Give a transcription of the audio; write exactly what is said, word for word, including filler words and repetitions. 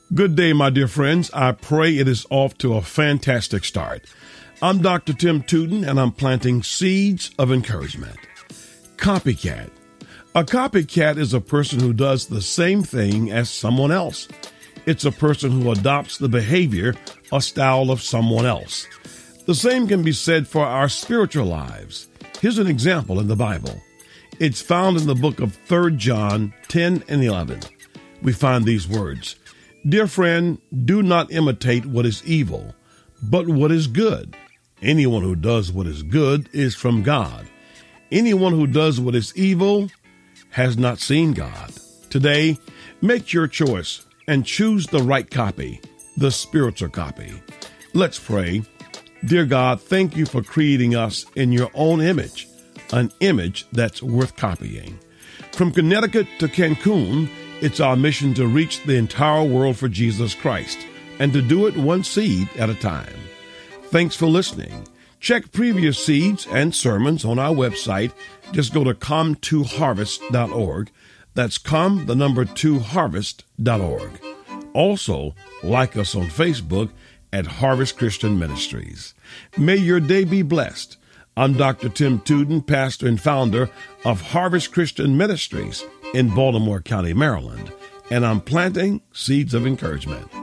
Good day, my dear friends. I pray it is off to a fantastic start. I'm Doctor Tim Tootin, and I'm planting seeds of encouragement. Copycat. A copycat is a person who does the same thing as someone else. It's a person who adopts the behavior or style of someone else. The same can be said for our spiritual lives. Here's an example in the Bible. It's found in the book of Third John ten and eleven. We find these words. Dear friend, do not imitate what is evil, but what is good. Anyone who does what is good is from God. Anyone who does what is evil has not seen God. Today, make your choice and choose the right copy, the spiritual copy. Let's pray. Dear God, thank you for creating us in your own image, an image that's worth copying. From Connecticut to Cancun, it's our mission to reach the entire world for Jesus Christ and to do it one seed at a time. Thanks for listening. Check previous seeds and sermons on our website. Just go to come to harvest dot org. That's come, the number two, harvest dot org. Also, like us on Facebook at Harvest Christian Ministries. May your day be blessed. I'm Doctor Tim Tootin, pastor and founder of Harvest Christian Ministries in Baltimore County, Maryland, and I'm planting seeds of encouragement.